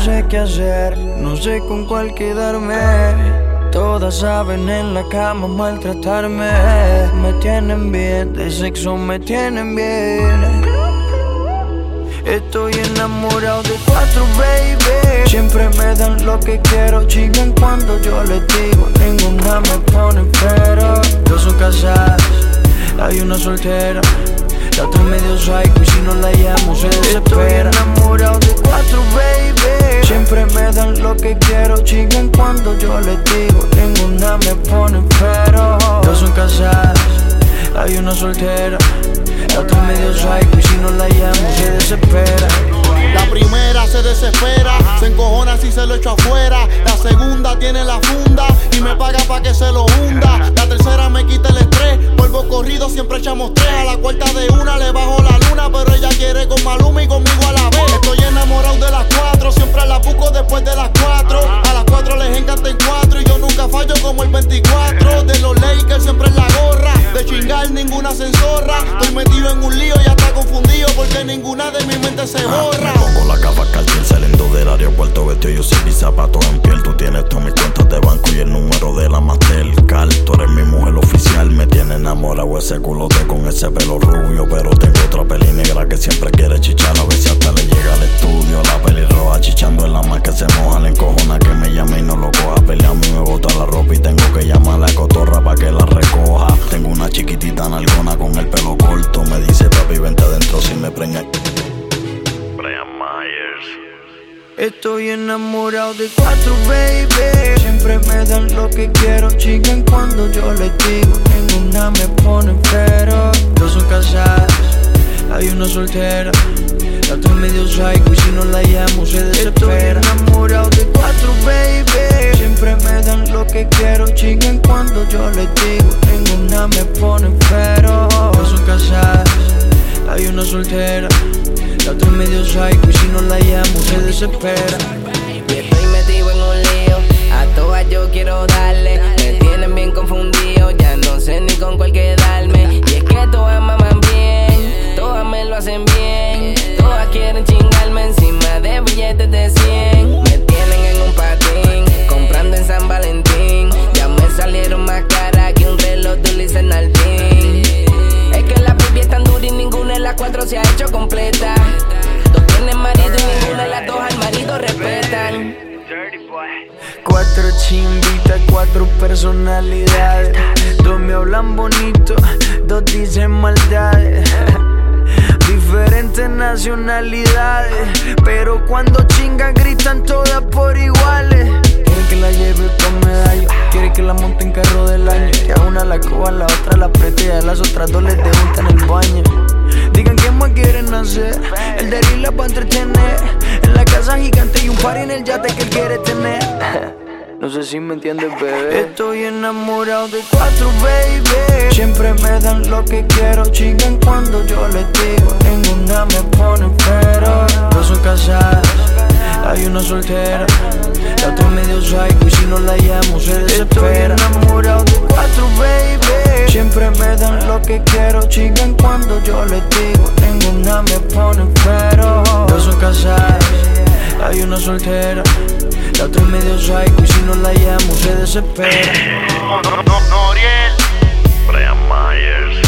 sé qué hacer, no sé con cuál quedarme. Todas saben en la cama maltratarme. Me tienen bien, de sexo me tienen bien. Estoy enamorado de 4, baby. Siempre me dan lo que quiero, chingan cuando yo les digo. Ninguna me pone pero. Dos son casadas, hay una soltera. La otra medio psycho y si no la llamo se desespera. Estoy enamorado de 4, baby. Siempre me dan lo que quiero, chingan cuando yo les digo. Ninguna me pone pero. Dos son casadas, hay una soltera. La otra medio psycho y si no la llamo se desespera. La primera se desespera, se encojona si se lo echo afuera. La segunda tiene la funda y me paga pa' que se lo hunda. La tercera me quita el estrés, polvo corrido siempre echamos 3. A la cuarta de una le bajo la luna, pero ella quiere con Maluma y conmigo a la vez. Estoy enamorado de las 4, siempre las busco después de las 4. A las 4 les encanta el 4 y yo nunca fallo como el 24. De los Lakers siempre en la gorra, de chingar ninguna se enzorra. Estoy metido en un lío, ya está confundido porque ninguna de mi mente se borra. Pongo la capa cartier saliendo del aeropuerto, vestido yo sin mis zapatos en piel. Tú tienes todas mis cuentas de banco y el número de la Mastercard. Tú eres mi mujer oficial, me tiene enamorado ese culote con ese pelo rubio. Pero tengo otra peli negra que siempre quiere chichar. A ver si hasta le llega al estudio. La pelirroja chichando en la más que se moja. La encojona que me llame y no lo coja. Pelea a mí me bota la ropa y tengo que llamar a la cotorra pa' que la recoja. Tengo una chiquitita nalgona con el pelo corto. Me dice papi vente adentro si me preña. Estoy enamorado de 4, baby. Siempre me dan lo que quiero, chingan cuando yo les digo. Ninguna me pone pero. Dos son casadas, hay una soltera. La otra medio psycho y si no la llamo se desespera. Estoy enamorado de 4, baby. Siempre me dan lo que quiero, chingan cuando yo les digo. Ninguna me pone pero. Dos son casadas, hay una soltera. La otra medio psycho y si no la llamo se desespera. Y estoy metido en un lío, a todas yo quiero darle. Me tienen bien confundido, ya no sé ni con cuál quedarme. Y es que todas maman bien, todas me lo hacen bien. Todas quieren chingarme encima de billetes de 100. Me tienen en un patín, comprando en San Valentín. Ya me salieron más caras que un reloj de Louis Nardin. Es que la baby es tan dura y ninguna de las 4 se ha hecho completa. Dos tienen marido y ninguna de las 2 al marido respetan. 4 chimbitas, 4 personalidades. 2 me hablan bonito, 2 dicen maldades. Diferentes nacionalidades, pero cuando chingan gritan todas por iguales. Quieren que la lleve con medallo, quieren que la monte en carro del año. Que a una la coja, la otra la apriete y a las otras 2 les debuta en el baño. Digan qué más quieren hacer, el de la va a entretener. En la casa gigante y un party en el yate que él quiere tener. No sé si me entiendes, bebé. Estoy enamorado de 4, baby. Siempre me dan lo que quiero, chingan cuando yo les digo. Ninguna me pone pero. Dos son casadas, hay una soltera. La otra medio psycho y si no la llamo se desespera. Estoy enamorado de 4, baby. Siempre me dan lo que quiero, chingan cuando yo les digo. Ninguna me pone pero. Dos son casadas, hay una soltera. La otra medio psycho y si no la llamo se desespera. Noriel, Brian Myers.